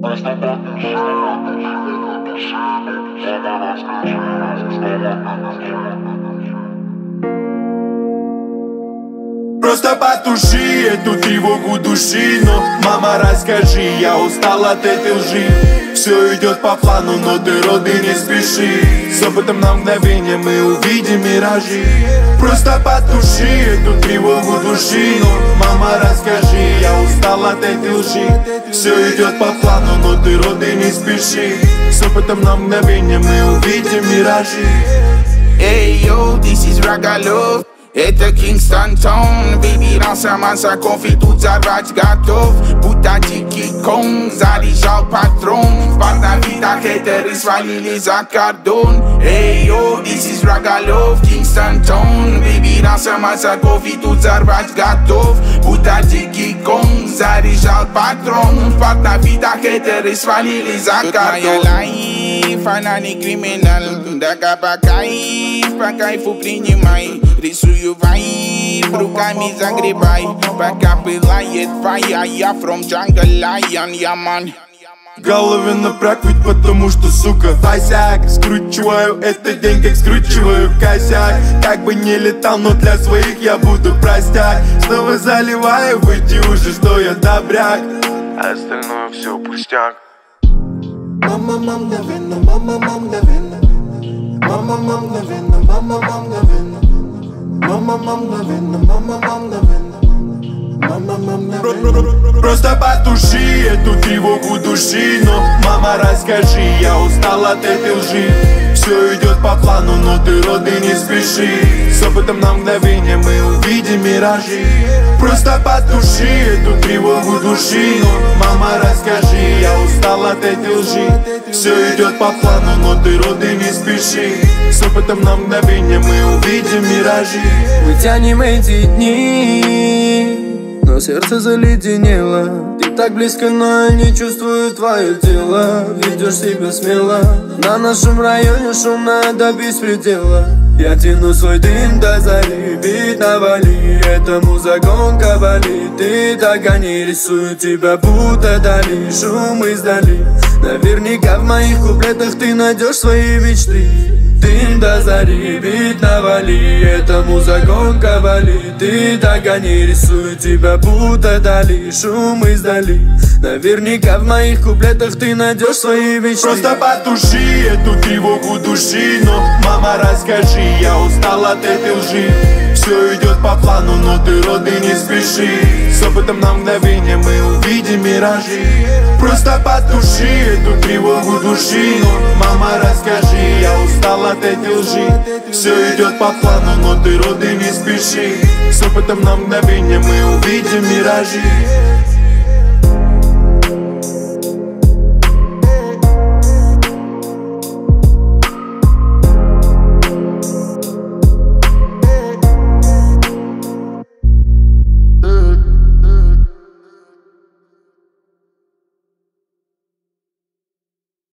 Просто потуши эту тревогу души. Но, мама, расскажи, я устал от этой лжи. Все идет по плану, но ты, роды, не спеши. С опытом на мгновение мы увидим миражи. Просто потуши эту тревогу души. Но, мама, расскажи, я устал от этой лжи. Все идет по плану, но ты, роды, не спеши. С опытом на мгновение мы увидим миражи. Hey yo, this is Ragalov. Это Kingston Town, baby, раньше масса кофе, тут взорвать готов. Будто дикий кон, заряжал патрон. В портовидах хейтеры свалили за кордон. Эй, йо, this is Ragalov, Kingston Town, baby, раньше масса кофе, тут взорвать готов. Будто дикий кон, заряжал патрон. В портовидах хейтеры свалили за кордон. Лайф, она не криминал, да по кайф, по кайфу принимай. Рисую вайб, руками загребай, пока пылает фая. Я from jungle lion, я ман. В голове напряг, ведь потому что, сука, косяк. Скручиваю этот день, как скручиваю косяк. Как бы не летал, но для своих я буду простяк. Снова заливаю в эти уши, что я добряк, а остальное все пустяк. Мама, мгновенно, мама, мгновенно. Мама, мгновенно, мама, мгновенно. Мама, мгновенно, мама, мгновенно. Мама, мгновенно. Просто потуши эту тревогу души. Но, мама, расскажи, я устал от этой лжи. Все идет по плану, но ты, роды, не спеши. С опытом на мгновение мы увидим миражи. Просто потуши эту тревогу души. Но, мама, расскажи, я устал от этой лжи. Все идет по плану, но ты, роды, не спеши. С опытом на мгновение мы увидим миражи. Мы тянем эти дни, но сердце заледенело. Ты так близко, но я не чувствую твое тело. Ведешь себя смело. На нашем районе шумно до беспредела. Я тяну свой дым до зари, бит навали. Это музыка болит. Ты так гони, рисую тебя будто дали. Шум издали. Наверняка в моих куплетах ты найдешь свои мечты. Дым до зари, бит навали. Это музыка болит. Ты так гони, рисую тебя будто дали. Шум издали. Наверняка в моих куплетах ты найдешь свои мечты. Просто потуши эту тревогу души. Но, мама, расскажи, я устал от этой лжи. Все идет по плану, но ты, роды, не спеши. С опытом на мгновение мы увидим миражи. Просто потуши эту тревогу души. Но, мама, расскажи, я устал от этой лжи. Все идет по плану, но ты, роды, не спеши. С опытом на мгновение мы увидим миражи.